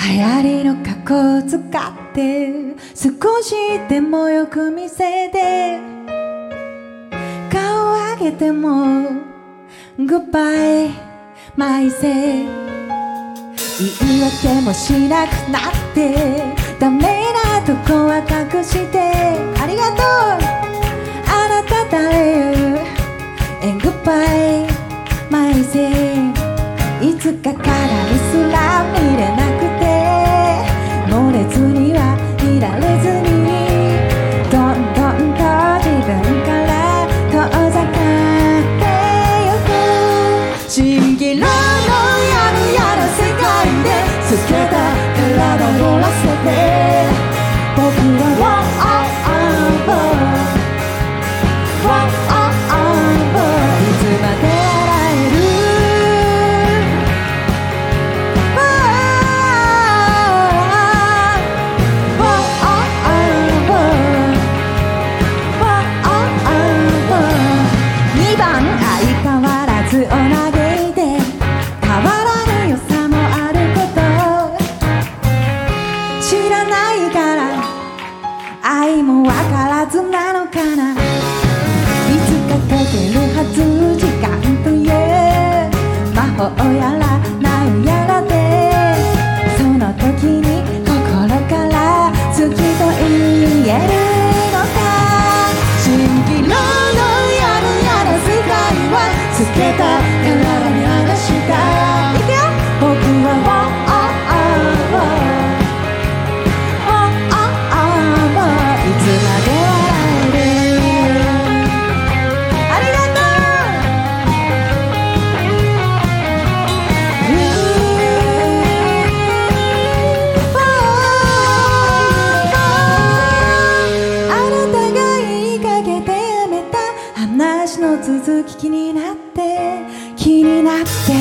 流行りの格好を使って少しでもよく見せて顔を上げてもグッバイマイセイ言い訳もしなくなってダメなとこは隠してありがとうあなた誰 And goodbye my say いつかからにすら見れなくて漏れずにはいられずにどんどんと自分から遠ざかってゆく蜃気楼のやるやる世界で透けた体をらせて僕はいつまで笑える2番相変わらずお嘆いて変わらぬ良さもあること知らないから愛もわからずなのかないつか解けるはず時間という魔法やら何やらでその時に心から好きと言えるのか蜃気楼のやるやる世界は透けた体に流したいくよ僕はいつまで笑えるありがとう、あなたが言いかけてやめた話の続き気になって